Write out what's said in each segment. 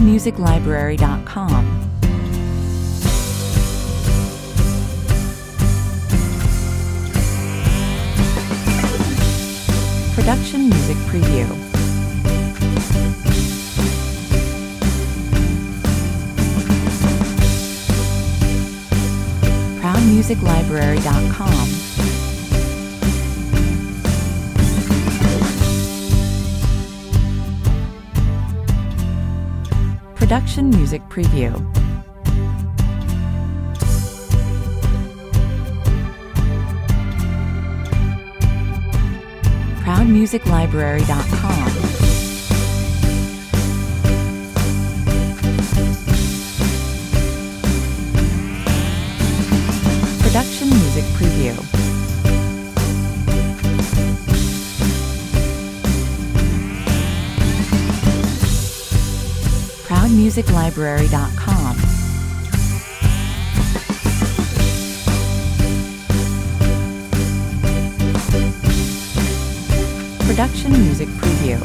ProudMusicLibrary.com. Production Music Preview. ProudMusicLibrary.com. Production Music Preview. ProudMusicLibrary.com. Production Music Preview. ProudMusicLibrary.com. Production Music Preview.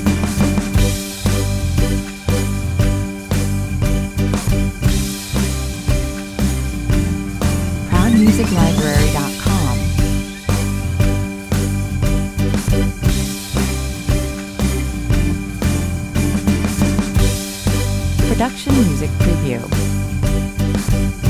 ProudMusicLibrary.com. Production Music Preview.